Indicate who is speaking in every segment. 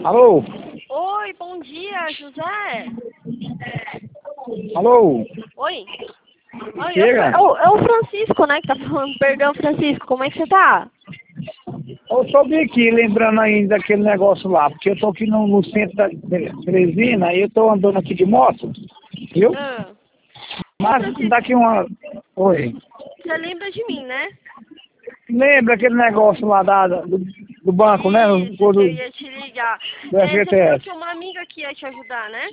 Speaker 1: Alô?
Speaker 2: Oi, bom dia, José.
Speaker 1: Alô?
Speaker 2: Oi. Oi,
Speaker 1: Chega.
Speaker 2: é o Francisco, né, que tá falando. Perdão, Francisco, como é que você tá?
Speaker 1: Eu só vim aqui lembrando ainda daquele negócio lá, porque eu tô aqui no centro da Teresina e eu tô andando aqui de moto, viu?
Speaker 2: Ah. Ô,
Speaker 1: Mas
Speaker 2: Francisco,
Speaker 1: daqui uma... Oi.
Speaker 2: você lembra de mim, né?
Speaker 1: Lembra aquele negócio lá do banco, né?
Speaker 2: Isso, que eu ia te ligar.
Speaker 1: Do
Speaker 2: Você falou
Speaker 1: FGTS.
Speaker 2: que uma amiga que ia te ajudar, né?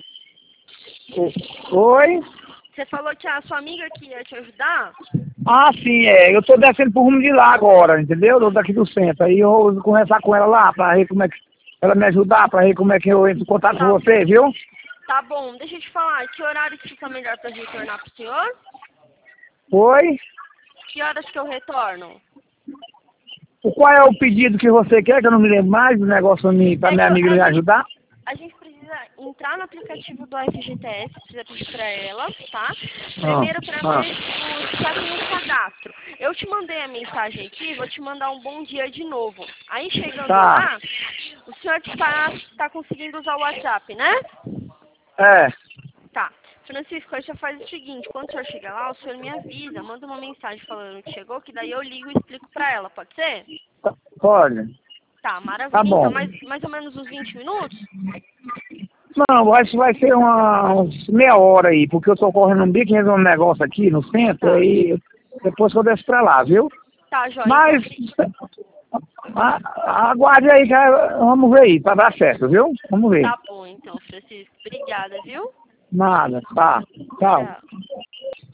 Speaker 1: Oi?
Speaker 2: Você falou que a sua amiga que ia te ajudar?
Speaker 1: Ah, sim, é. Eu tô descendo pro rumo de lá agora, entendeu? Eu tô daqui do centro. Aí eu vou conversar com ela lá pra ver como é que... Ela me ajudar pra ver como é que eu entro em contato com
Speaker 2: Tá,
Speaker 1: você, viu?
Speaker 2: tá bom, deixa eu te falar. Que horário que fica melhor pra retornar pro senhor?
Speaker 1: Oi?
Speaker 2: Que horas que eu retorno?
Speaker 1: Qual é o pedido que você quer, que eu não me lembro mais do negócio pra
Speaker 2: É
Speaker 1: minha
Speaker 2: que
Speaker 1: amiga me ajudar?
Speaker 2: a gente precisa entrar no aplicativo do FGTS, precisa pedir pra ela, tá?
Speaker 1: Ah,
Speaker 2: Primeiro pra
Speaker 1: ah.
Speaker 2: ver se já tem um cadastro. Eu te mandei a mensagem aqui, vou te mandar um bom dia de novo. Aí chegando
Speaker 1: Tá,
Speaker 2: lá, o senhor tá conseguindo usar o WhatsApp, né?
Speaker 1: é,
Speaker 2: Tá. Francisco, aí você faz o seguinte, quando o senhor chegar lá, o senhor me avisa, manda uma mensagem falando que chegou, que daí eu ligo e explico pra ela, pode ser?
Speaker 1: pode,
Speaker 2: Tá,
Speaker 1: tá
Speaker 2: maravilha. Então,
Speaker 1: bom.
Speaker 2: mais ou menos uns 20 minutos?
Speaker 1: Não, acho que vai ser uns meia hora aí, porque eu tô correndo um bico e resolvendo um negócio aqui no centro,
Speaker 2: Tá.
Speaker 1: aí depois que eu desço pra lá, viu?
Speaker 2: Tá, Jó, então,
Speaker 1: Mas aguarde aí, que vamos ver aí, pra dar certo, viu? Vamos ver.
Speaker 2: tá bom, então, Francisco. Obrigada, viu?
Speaker 1: Nada, tá, tchau.
Speaker 2: Tchau.